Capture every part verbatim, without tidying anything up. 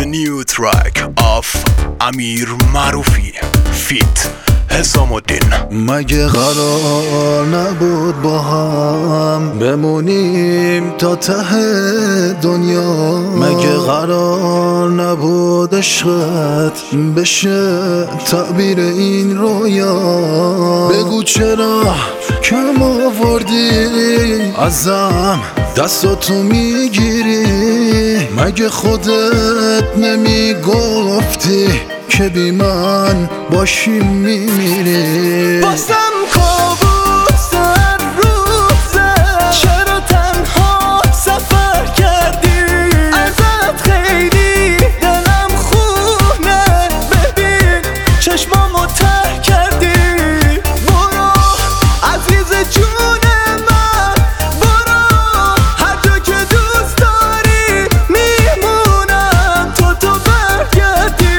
new track of امیر معروفی فیت حسام الدین. مگه قرار نبود با هم بمونیم تا ته دنیا؟ مگه قرار نبود عشقت بشه تعبیر این رویا؟ بگو چرا کم آوردی ازم دستاتو میگیری؟ مگه خودت نمیگفتی که بی من باشی میمیری؟ بازم کابوس هر روزه، چرا تنها سفر کردی؟ ازت خیلی دلم خونه، ببین چشمامو ته کردی. برو عزیز جون من، برو هر جا که دوست داری میمونم تو تو برگردی.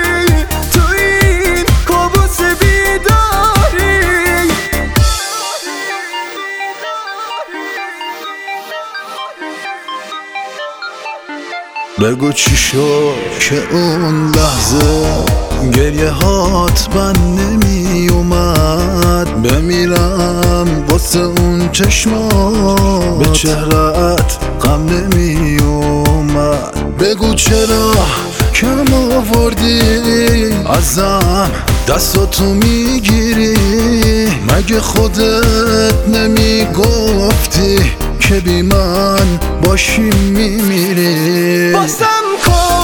بگو چی شد که اون لحظه گریه هات من نمی اومد؟ بمیرم واسه اون چشمات، به چهرت غم نمی اومد. بگو چرا کم آوردی ازم دستاتو میگیری؟ مگه خودت نمی گفتی که بی من باشی میمیری؟ بازم کن